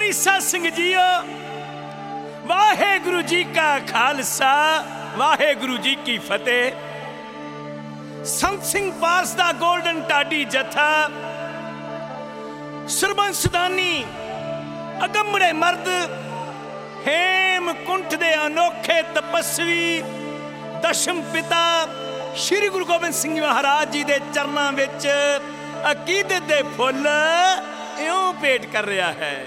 ਈਸਾ Singh JIO, Waheguru ji ਕਾ ਖਾਲਸਾ, ਵਾਹਿਗੁਰੂ ਜੀ ਕੀ ਫਤਿਹ। ਸੰਤ ਸਿੰਘ ਪਾਸ ਦਾ golden ਢਾਡੀ ਜਥਾ, ਸਰਬੰਸਦਾਨੀ ਅਗੰਮੜੇ ਮਰਦ, ਹੇਮਕੁੰਠ ਦੇ ਅਨੋਖੇ ਤਪਸਵੀ ਦਸ਼ਮ ਪਿਤਾ ਸ਼੍ਰੀ ਗੁਰੂ ਗੋਬਿੰਦ ਸਿੰਘ ਮਹਾਰਾਜ ਜੀ ਦੇ ਚਰਨਾਂ ਵਿੱਚ ਅਕੀਦਤ ਦੇ ਫੁੱਲ ਇਉਂ ਭੇਟ ਕਰ ਰਿਹਾ ਹੈ।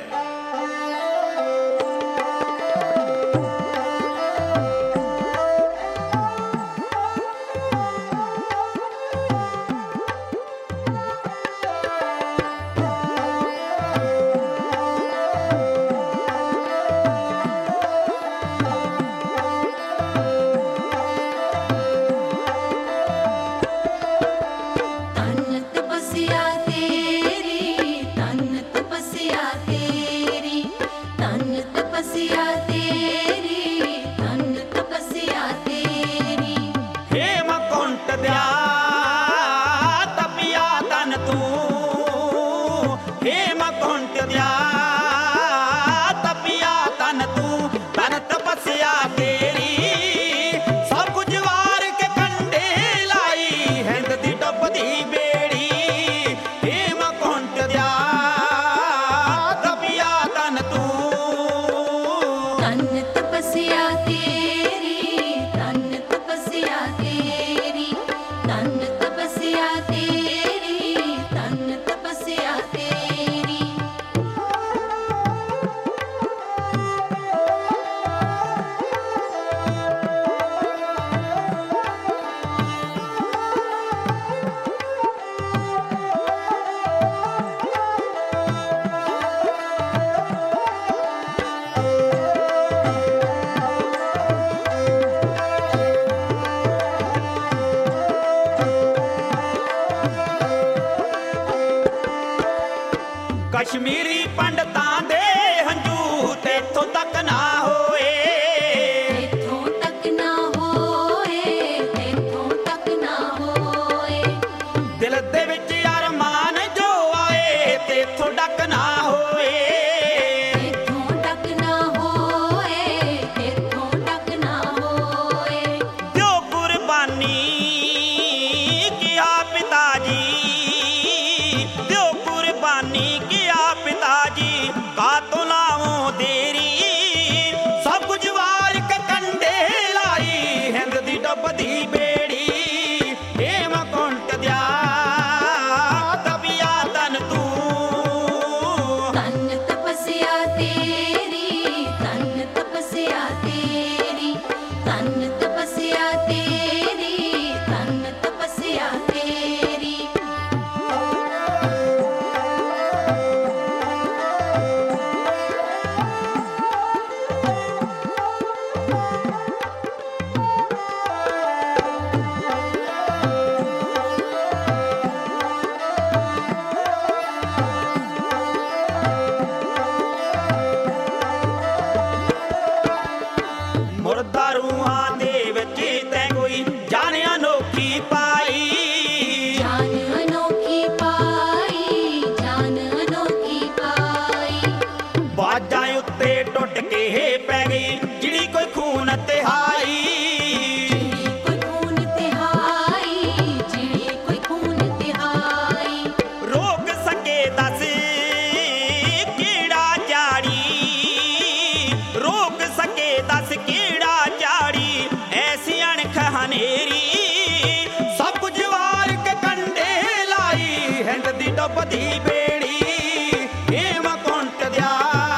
ਕਸ਼ਮੀਰੀ ਪੰਡਤਾਂ ਦੇ ਹੰਝੂ ਤੇਥੋਂ ਤੱਕ ਨਾ ਹੋਏ, ਤੇਥੋਂ ਤੱਕ ਨਾ ਹੋਏ, ਤੇਥੋਂ ਤੱਕ ਨਾ ਹੋਏ। ਦਿਲ ਦੇ ਵਿੱਚ ਅਰਮਾਨ ਜੋ ਆਏ ਤੇਥੋਂ ਡੱਕ ਨਾ ਹੋਏ, ਤੇਥੋਂ ਤੱਕ ਨਾ ਹੋਏ, ਤੇਥੋਂ ਤੱਕ ਨਾ ਹੋਏ। ਜੋ ਕੁਰਬਾਨੀ ਕਿਹਾ ਪਿਤਾ ਜੀ, ਜੋ ਕੁਰਬਾਨੀ पिताजी का तो लाओ देरी, सब कुछ वार के कंडे लाई हिंद दी डुबदी बेड़ी। हेमकुंट दया तपिया तन तू, तन तपस्या तेरी, तन तपस्या तेरी, तन तपस्या तेरी, तन तपस्या तेरी। ਮੁਰਦਾਰੂਆਂ ਦੇ ਵਿੱਚ ਤੈਂ ਕੋਈ ਜਾਨ ਅਨੋਖੀ ਪਾਈ, ਜਾਨ ਅਨੋਖੀ ਪਾਈ, ਜਾਨ ਅਨੋਖੀ ਪਾਈ। ਬਾਜਾਂ ਉੱਤੇ ਟੁੱਟ ਕੇ ਪੈ ਗਈ ਜਿਹੜੀ ਕੋਈ ਖੂਨ ਤਿਹਾਈ, ਜਿਹੜੀ ਕੋਈ ਖੂਨ ਤਿਹਾਈ, ਜਿਹੜੀ ਕੋਈ ਖੂਨ ਤਿਹਾਈ। ਰੋਕ ਸਕੇ ਦੱਸ ਕਿਹੜਾ ਝਾੜੀ, ਰੋਕ ਸਕੇ ਦੱਸ ਕਿਹੜਾ ਝਾੜੀ ਐਸੀ ਅਣਖ ਹਨੇਰੀ। ਸਭ ਕੁਝ ਵਾਰ ਕੇ ਕੰਡੇ ਲਾਈ ਹਿੰਦ ਦੀ ਡੁੱਬਦੀ ਬੇੜੀ। ਹੇਮਕੁੰਟ ਦਇਆ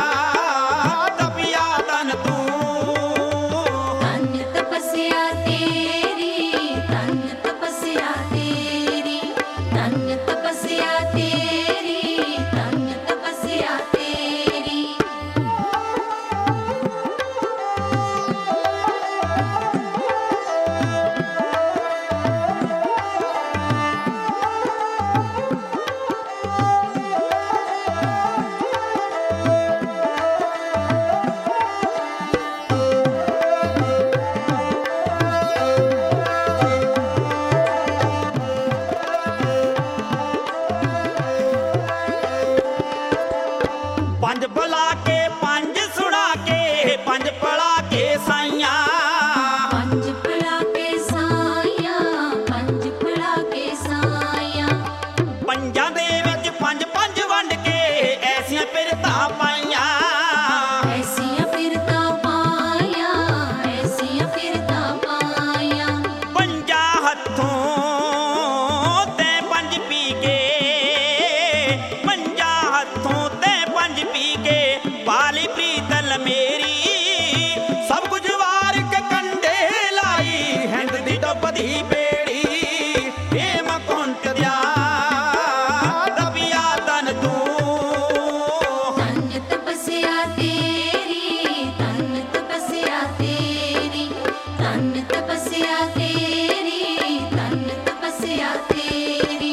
ਤਪਿਆ ਤਨ ਤੂੰ, ਤਨ ਤਪੱਸਿਆ ਤੇਰੀ, ਤਨ ਤਪੱਸਿਆ ਤੇਰੀ, ਤਨ ਤਪੱਸਿਆ ਤੇਰੀ, ਤਨ ਤਪੱਸਿਆ ਤੇਰੀ। ਕੁੰਟ ਦਿਆ ਦਬਿਆ ਤਨ ਤੂੰ। ਧੰਨ ਤਪੱਸਿਆ ਤੇਰੀ, ਧੰਨ ਤਪੱਸਿਆ ਤੇਰੀ, ਧੰਨ ਤਪੱਸਿਆ ਤੇਰੀ, ਧੰਨ ਤਪੱਸਿਆ ਤੇਰੀ।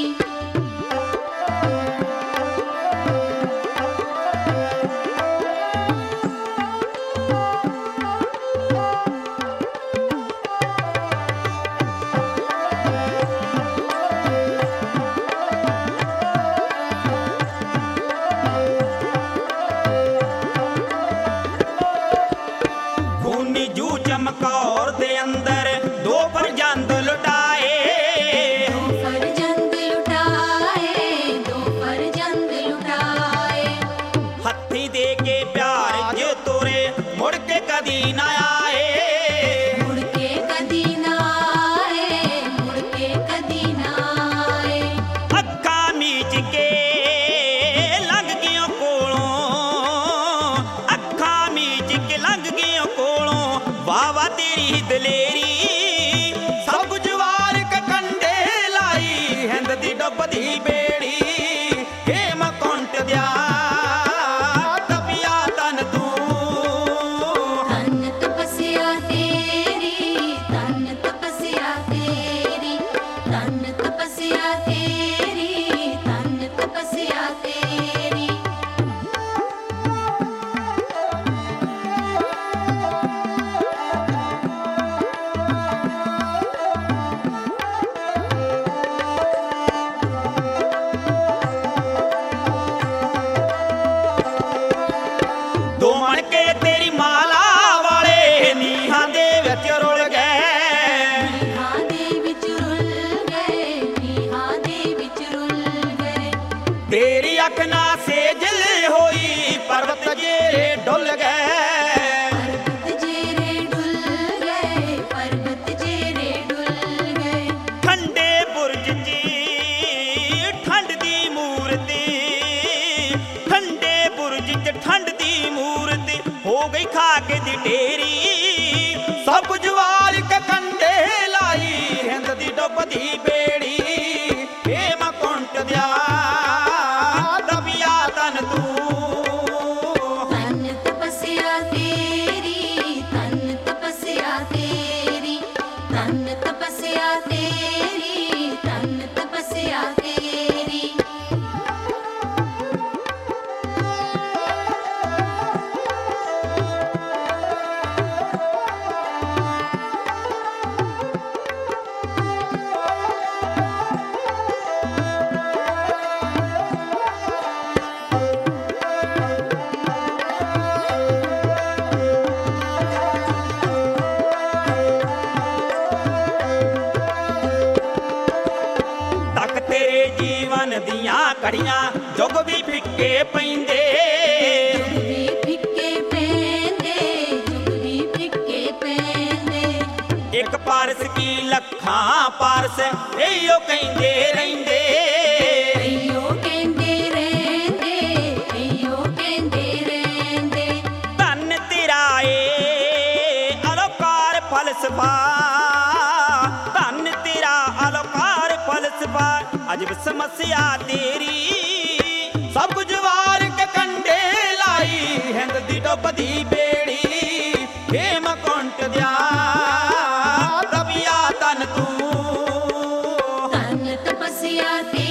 ਖੂਨੀ ਜੂ ਚਮਕੌਰ ਦੇ ਅੰਦਰ ਦੋ ਫਰਜ਼ੰਦ ਲੁਟਾਏ। दो फरजंद लुटाए, दो फरजंद लुटाए। ਹੱਥੀ ਦੇ ਕੇ ਪਿਆਰ ਜੇ ਤੋਰੇ ਮੁੜ ਕੇ ਕਦੀ ਨਾ ਆਏ। मुड़ के कदी ना आए, मुड़ के कदी ना आए। ਅੱਖਾਂ ਮੀਚ ਕੇ ਲੰਘ ਗਿਓ ਕੋਲੋਂ, ਅੱਖਾਂ ਮੀਚ ਕੇ ਲੰਘ ਗਿਓ ਕੋਲੋਂ। ਵਾਹ ਵਾਹ ਤੇਰੀ ਦਲੇਰੀ ਸਭ ਕੁਝ ਵਾਰ ਕੇ ਕੰਡੇ ਲਾਈ। ਹਿੰਦ ਦੀ ਡੁੱਬਦੀ ਬੇੜੀ ਹੇਮ ਕੁੰਟ ਦਿਆ ਦਬਿਆ ਤਨ ਤੂੰ। धन्य तपस्या तेरी, धन्य तपस्या तेरी, धन्य तपस्या तेरी, धन्य तपस्या तेरी। ਦੋ ਮਣਕੇ ਤੇਰੀ ਮਾਲਾ ਵਾਲੇ ਨੀਹਾਂ ਦੇ ਵਿੱਚ ਰੁਲ ਗਏ। ਨੀਹਾਂ ਦੇ ਵਿੱਚ ਰੁਲ ਗਏ, ਨੀਹਾਂ ਦੇ ਵਿੱਚ ਰੁਲ ਗਏ। ਤੇਰੀ ਅੱਖ ਨਾ ਸੇਜਲ ਹੋਈ ਪਰਬਤ ਜਿਹੜੇ ਡੁੱਲ ਗਏ। पर्वत जेरे डुल गए, पर्वत जेरे डुल गए। ਠੰਡੇ ਬੁਰਜ 'ਚ ਠੰਡ ਦੀ ਮੂਰਤੀ, ਠੰਡੇ ਬੁਰਜ 'ਚ ਠੰਡ ਦੀ ਮੂਰਤੀ ਹੋ ਗਈ ਖਾਕ ਦੀ ਢੇਰੀ। ਸਭ ਕੁਝ ਵਾਰ ਕੇ ਕੰਡੇ ਲਾਈ ਹਿੰਦ ਦੀ ਡੁੱਬਦੀ ਬੇੜੀ ਹੇਮ ਕੁੰਟ ਦਿਆ ਦਬਿਆ ਤਨ ਤੂੰ। धन्य तपस्या तेरी, धन्य तपस्या तेरी, धन्य तपस्या तेरी, धन्य तपस्या तेरी। ਤੱਕ ਤੇਰੇ ਜੀਵਨ ਦੀਆਂ ਘੜੀਆਂ ਜੁਗ ਵੀ ਫਿੱਕੇ ਪੈਂਦੇ। जुग भी फिक्के पैंदे, जुग भी फिक्के पैंदे। ਇੱਕ ਪਾਰਸ ਕੀ ਲੱਖਾਂ ਪਾਰਸ ਇਹੋ ਕਹਿੰਦੇ ਰਹਿੰਦੇ। अयो कहंदे रहंदे, अयो कहंदे रहंदे। ਧੰਨ ਤੇਰਾ ਏ ਅਲੋਕਾਰ ਫਲਸਫਾ, ਧੰਨ ਤੇਰਾ ਅਲੋਕਾਰ ਫਲਸਫਾ। ਅਜਬ ਸਮੱਸਿਆ ਤੇਰੀ ਸਭ ਕੁਝ ਵਾਰ ਕੇ ਕੰਡੇ ਲਾਈ ਹਿੰਦ ਦੀ ਡੁੱਬਦੀ ਬੇੜੀ ਹੇਮ ਕੁੰਟ ਦਿਆ ਦਬਿਆ ਤਨ ਤੂੰ। धन्य तपस्या तेरी,